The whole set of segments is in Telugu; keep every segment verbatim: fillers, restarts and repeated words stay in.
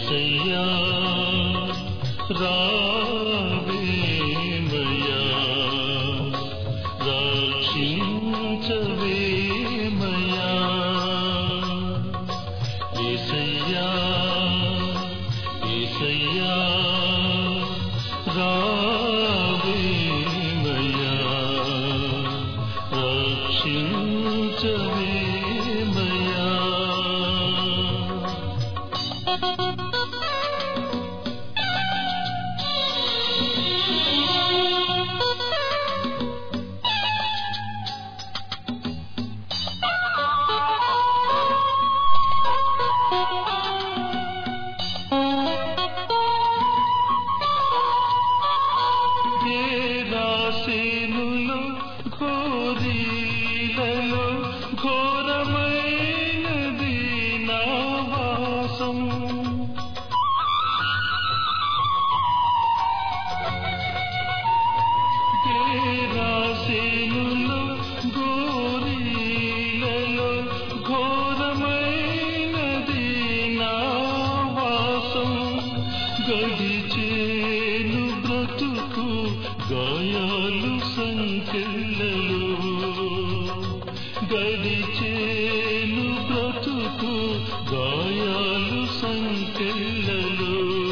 యేసయ్యా రావేమయ్యా రక్షించవేమయ్యా యేసయ్యా యేసయ్యా రావేమయ్యా రక్షించవేమయ్యా రాసేనులో ఘోరీలలో ఘోరమైనది నా వాసం రాసేనులో ఘోరీలలో ఘోరమైనది నా వాసం గడిచేను బ్రతుకు గాయాలు సంకెళ్ళలో గడిచేను బ్రతుకు గాయాలు సంకెళ్ళలో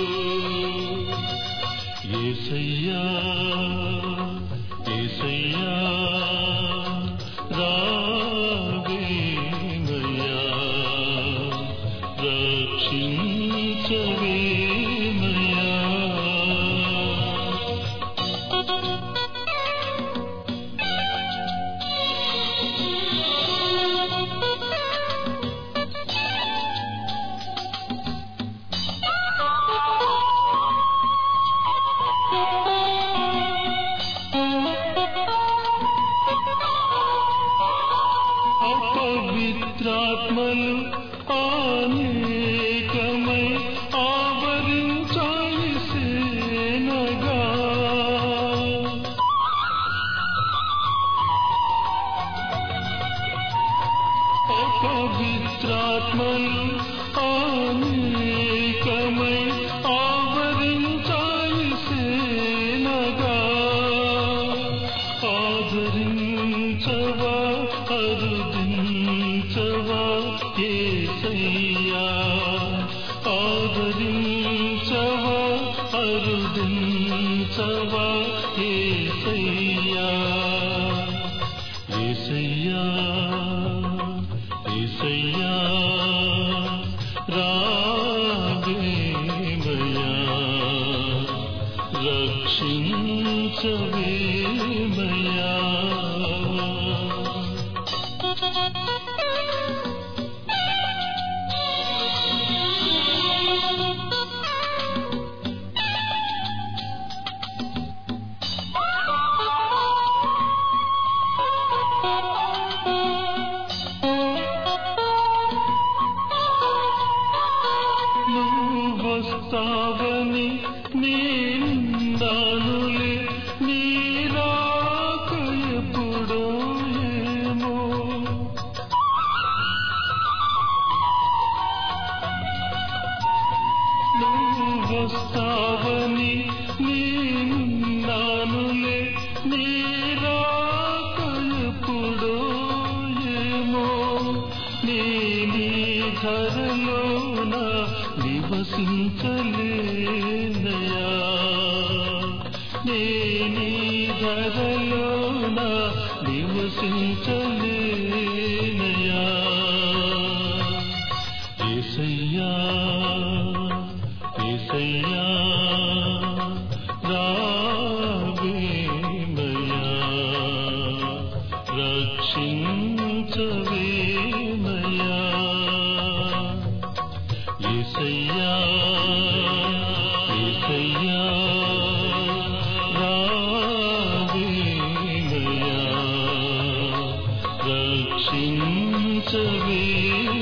యేసయ్యా యేసయ్యా రావేమయ్యా రక్షించవేమయ్యా అపవిత్రాత్మలు అనేకమై ఆవరించాయి సేనగా అపవిత్రాత్మలు అనేకమై ఆవరించాయి సేనగా ఆదరించవా అరుదించవా యేసయ్యా ఆదరించవా అరుదించవా యేసయ్యా యేసయ్యా యేసయ్యా రావేమయ్యా రక్షించవేమయ్యా వస్తావని నేనున్నానులే నీ రాక ఎప్పుడో ఏమో నువ్వు వస్తావని నేనున్నానులే నీ రాక ఎప్పుడో ఏమో నీ ధరలోన నివసించలేనయా నేనీ ధరలోన నివసించలేనయా యేసయ్యా యేసయ్యా రావేమయ్యా రక్షించవేమయ్యా యేసయ్యా యేసయ్యా రావేమయ్యా రక్షించవే